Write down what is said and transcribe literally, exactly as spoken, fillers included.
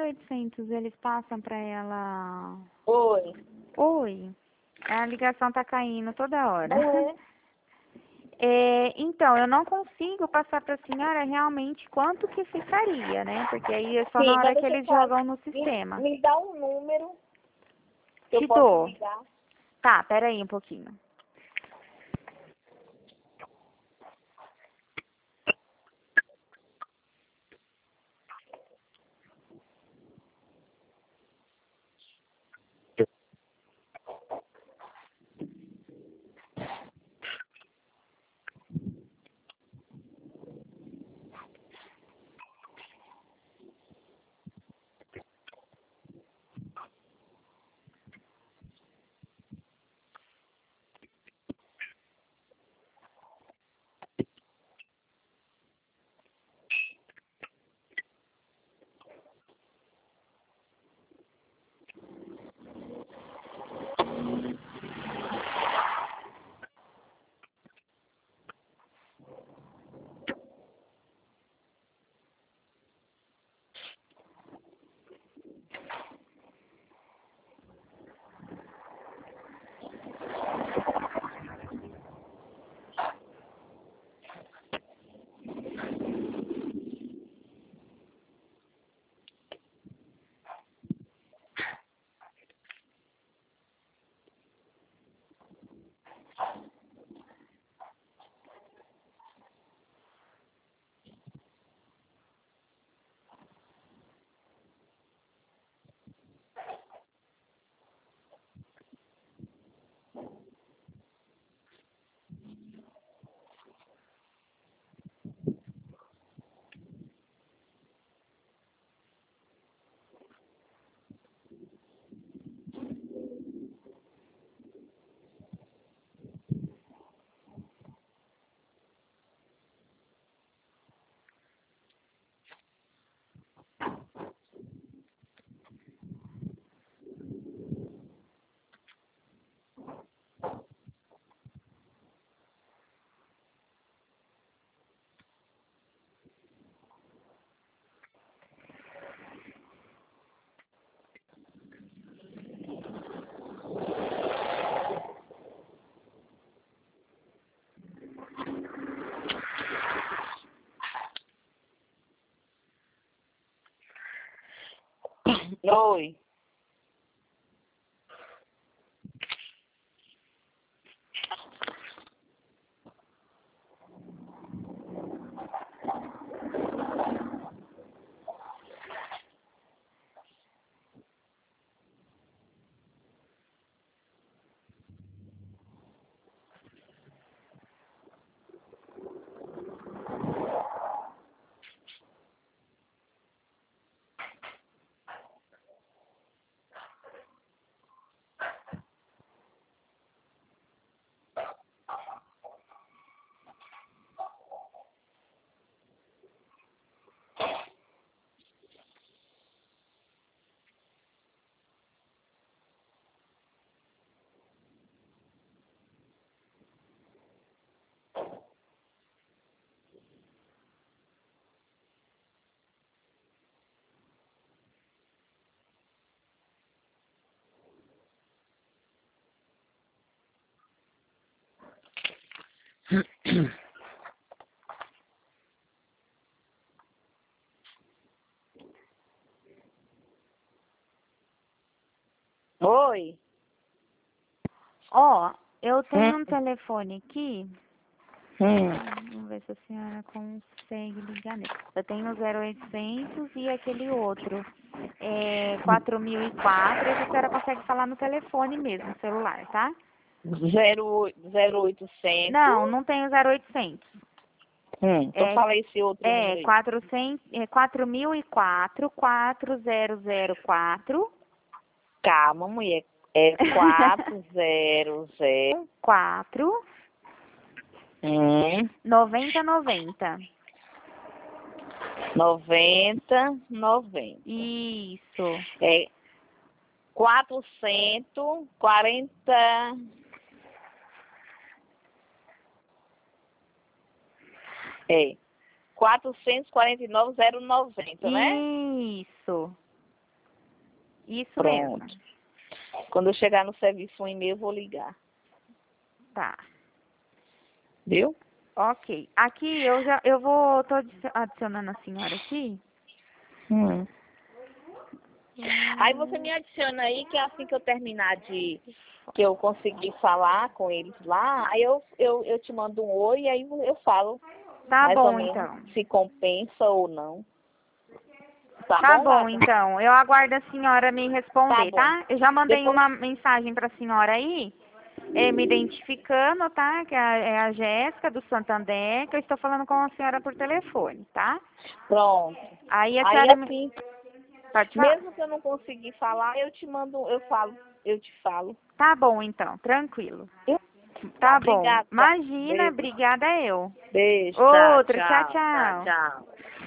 oitocentos, eles passam pra ela... Oi. Oi. A ligação tá caindo toda hora. É. É, então, eu não consigo passar para a senhora realmente quanto que ficaria, né? Porque aí é só Sim, na hora mas que deixa eu eles falar. jogam no Me, sistema. me dá um número que eu Te posso dou. ligar. Tá, peraí um pouquinho. Oi. Oi. Ó, eu tenho Hum. um telefone aqui. Hum. Vamos ver se a senhora consegue ligar nele. Eu tenho o zero oitocentos e aquele outro. É quatro mil e quatro. Esse a senhora consegue falar no telefone mesmo, no celular, tá? Zero, zero oitocentos. Não, não tem o zero oitocentos. Hum. Então É, fala esse outro é, número aí. quatrocentos, é quatro mil e quatro, quatro zero zero quatro. Calma, mulher. É quatro zero zero. quatro. Hum. noventa noventa. Noventa, noventa. Isso. É quatrocentos e quarenta. É quatrocentos e quarenta e nove, zero noventa, né? Isso. Isso Pronto. mesmo. Quando eu chegar no serviço, um e-mail, eu vou ligar. Tá. Viu? Ok. Aqui eu já eu vou tô adici- adicionando a senhora aqui. Hum. Aí você me adiciona aí, que assim que eu terminar de... que eu conseguir falar com eles lá, aí eu, eu, eu te mando um oi e aí eu falo Tá mais ou bom, menos então. se compensa ou não. Tá, Tá bom, bom, gata? então. Eu aguardo a senhora me responder, Tá bom. tá? Eu já mandei Depois... uma mensagem pra senhora aí, eh, me identificando, tá? Que é a, é a Jéssica do Santander, que eu estou falando com a senhora por telefone, tá? Pronto. Aí a Aí senhora me... assim, Pode falar? mesmo que eu não conseguir falar, eu te mando, eu falo, eu te falo. Tá bom, então. Tranquilo. Viu? Tá, Tá bom. obrigada. Imagina, Beijo. obrigada eu. Beijo, tchau, Outro, tchau, tchau, tchau, tchau. tchau.